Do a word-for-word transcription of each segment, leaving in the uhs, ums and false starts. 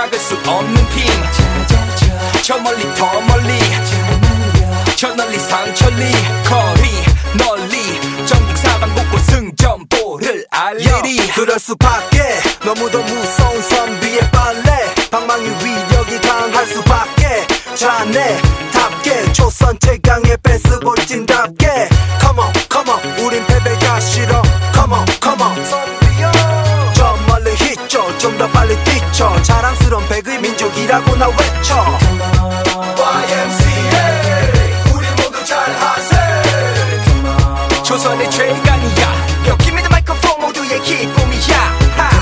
막을 수 없는 팀 저 멀리 더 멀리 저 널리 상천리 거리 널리 전국 사방 곳곳 승전보를 알리리 그럴 수밖에 너무도 무서운 선비의 빨래 방망이 위력이 강할 수밖에 자네답게 조선 최강의 베이스볼 팀답게 Come on come on 우린 패배가 싫어 Come on come on 선비여 저 멀리 히쳐 좀 더 빨리 뛰쳐 자랑스러운 백의 민족이라고 나 외쳐 와이엠씨에이 우리 모두 잘하세 조선의 최강이야 Yo give me the microphone 모두의 기쁨이야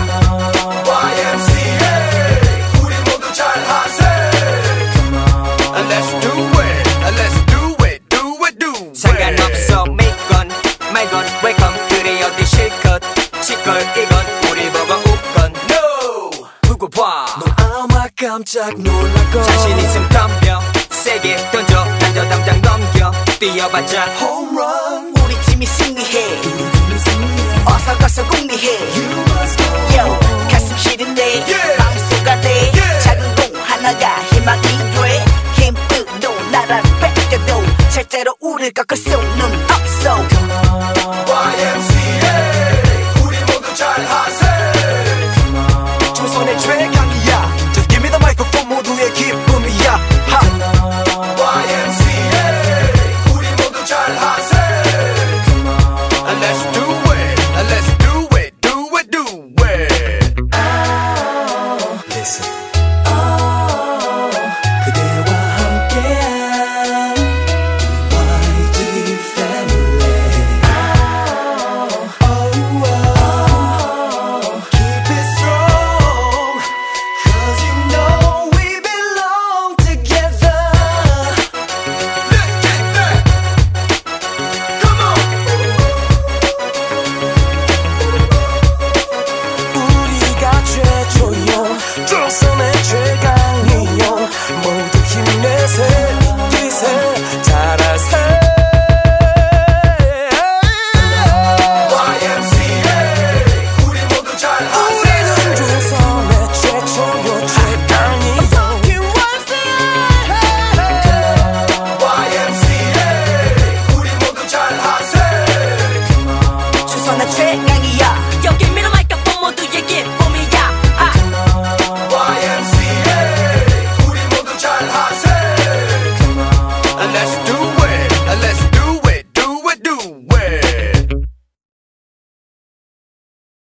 와이엠씨에이 우리 모두 잘하세 Let's do it Let's do it Do it do it 상관없어 믿건 말건 웰컴 그래 어디 실컷 시끌이건 우리 보고 웃건 No 두고 봐 넌 아마 깜짝 놀랄걸 자신 있음 덤벼 세게 던져 던져 당장 넘겨 뛰어봤자 홈런